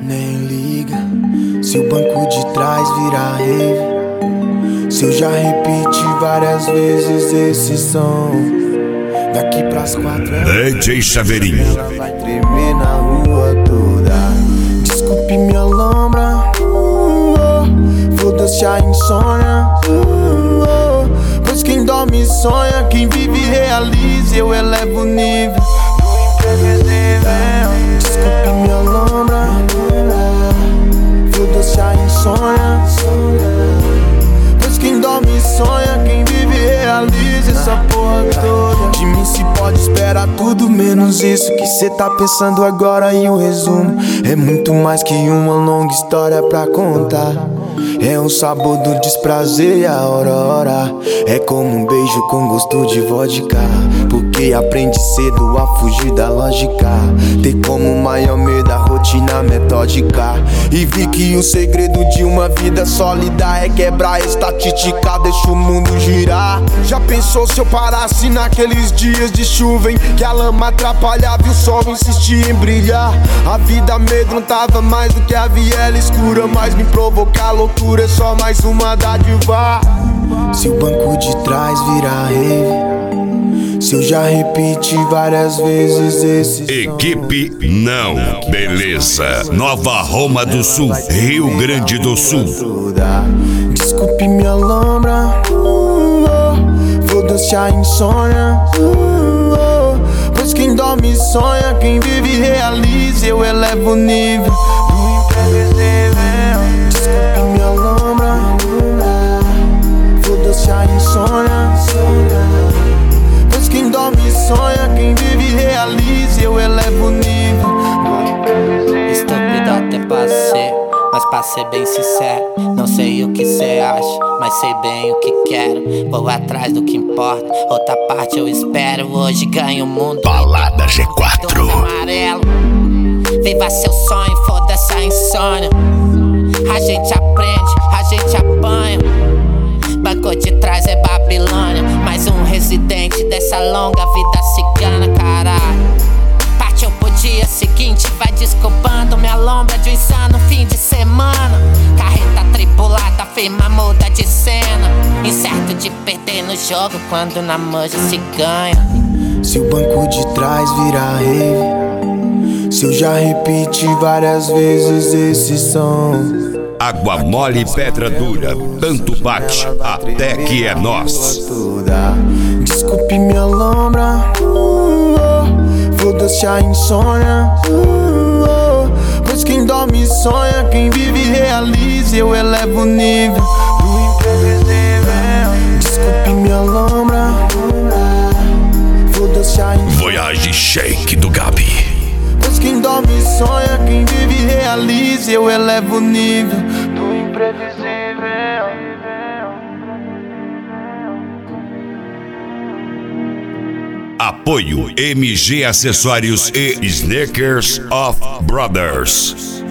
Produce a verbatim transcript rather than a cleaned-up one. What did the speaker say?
Nem liga se o banco de trás virar rave, se eu já repeti várias vezes esse som. Daqui pras quatro D J Chaveirinho, ela vai tremer na rua toda. Desculpe minha lombra, uh, oh. Foda-se a insônia, uh, oh. Pois quem dorme sonha, quem vive realiza. Eu elevo o nível do imprevisível. Desculpe minha lombra, foda-se a insônia, pois quem dorme sonha, quem vive realiza essa porra toda. De mim se pode esperar tudo menos isso que cê tá pensando agora. E o resumo é muito mais que uma longa história pra contar. É o sabor do desprazer e a aurora. É como um beijo com gosto de vodka, porque aprende cedo a fugir da lógica. Ter como maior medo a rotina metódica. E vi que o segredo de uma vida sólida é quebrar a estatística, deixa o mundo girar. Já pensou se eu parasse naqueles dias de chuva em que a lama atrapalhava e o sol insistia em brilhar? A vida amedrontava mais do que a viela escura, mas me provocar loucura é só mais uma dádiva. Se o banco de trás virar rave, se eu já repeti várias vezes esse equipe não, beleza. Nova Roma do Sul, Rio Grande do Sul. Desculpe minha lombra, uh, oh. Foda-se a insônia, uh, oh. Pois quem dorme sonha, quem vive realiza. Eu elevo o nível do imprevisível. Desculpe minha lombra, uh, foda-se a insônia, pois quem dorme sonha, quem vive realiza. Eu elevo o nível do imprevisível. Estúpido até passei, mas pra ser bem sincero, não sei o que cê acha, mas sei bem o que quero. Vou atrás do que importa, outra parte eu espero. Hoje ganho o mundo. Balada G quatro. Amarelo. Viva seu sonho, foda-se a insônia. A gente aprende, a gente apanha. Banco de trás é Babilônia, mais um residente dessa longa vida cigana, caralho. Partiu pro dia seguinte, vai desculpando minha lombra de um insano fim de semana. Carreta tripulada, firma muda de cena. Incerto de perder no jogo quando na manja se ganha. Se o banco de trás virar rave, se eu já repeti várias vezes esse som. Água mole e pedra dura, tanto bate até que é nós. Desculpe minha lombra, uh, oh. Foda-se a insônia, uh, oh. Pois quem dorme sonha, quem vive realiza. Eu elevo o nível do imprevisível. Desculpe minha lombra, uh, foda-se a insônia. Voyage Shake do Gabi. Pois quem dorme sonha, quem vive realiza. Eu elevo o nível do imprevisível. Apoio M G Acessórios e Sneakers of Brothers.